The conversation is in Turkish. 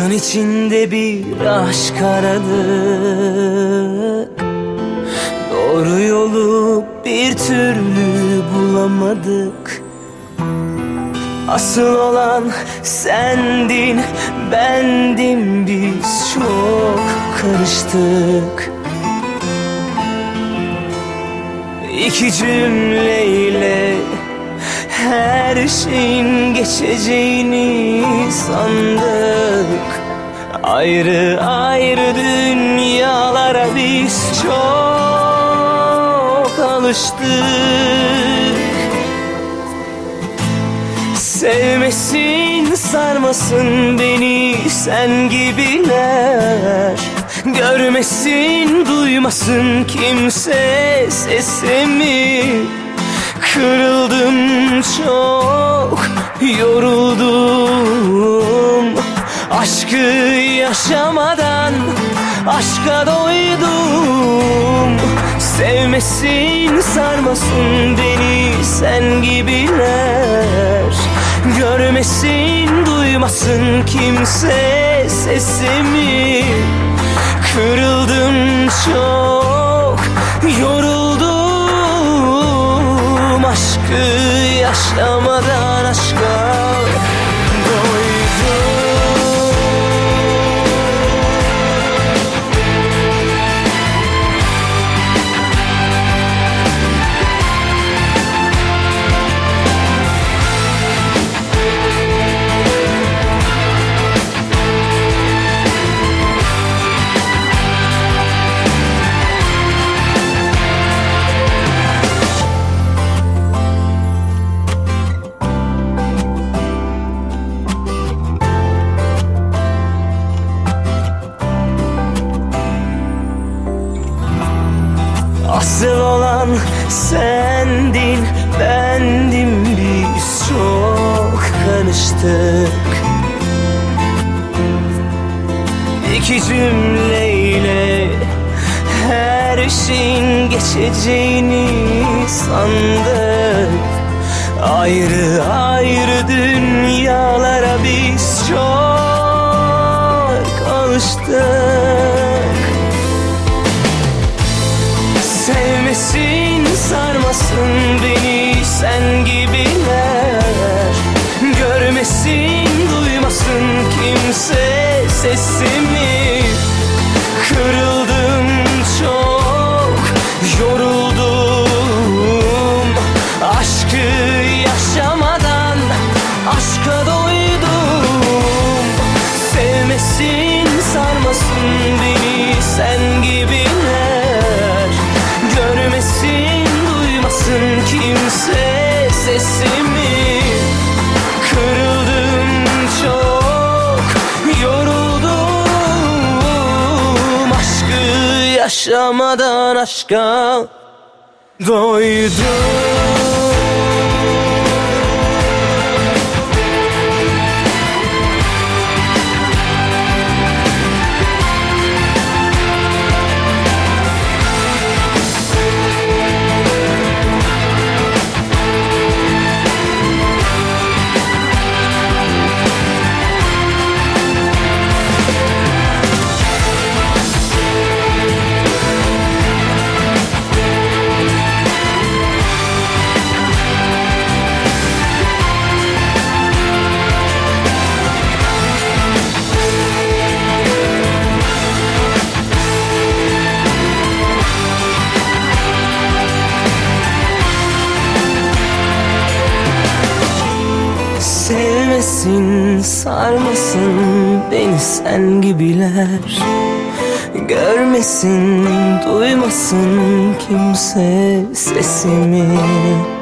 Kanın içinde bir aşk aradık, doğru yolu bir türlü bulamadık. Asıl olan sendin, bendim, biz çok karıştık. İki cümleyle her şeyin geçeceğini sandık. Ayrı ayrı dünyalara biz çok alıştık. Sevmesin, sarmasın beni sen gibiler. Görmesin, duymasın kimse sesimi. Kırıldım çok, yoruldum. Aşkı yaşamadan aşka doydum. Sevmesin, sarmasın beni sen gibiler. Görmesin, duymasın kimse sesimi. Kırıldım çok, yoruldum. Aşkı yaşamadan aşka doydum. Asıl olan sendin, bendim, biz çok karıştık. İki cümleyle her şeyin geçeceğini sandık. Ayrı ayrı dünyalara biz çok alıştık. Sevmesin, sarmasın beni sen gibiler. Görmesin, duymasın kimse sesimi. Kırıldım çok, yoruldum. Aşkı yaşamadan aşka doydum. Sevmesin, sarmasın beni sen gibiler. Görmesin, duymasın kimse sesimi. Kırıldım çok, yoruldum. Aşkı yaşamadan aşka doydum. Sevmesin, sarmasın beni sen gibiler. Görmesin, duymasın kimse sesimi.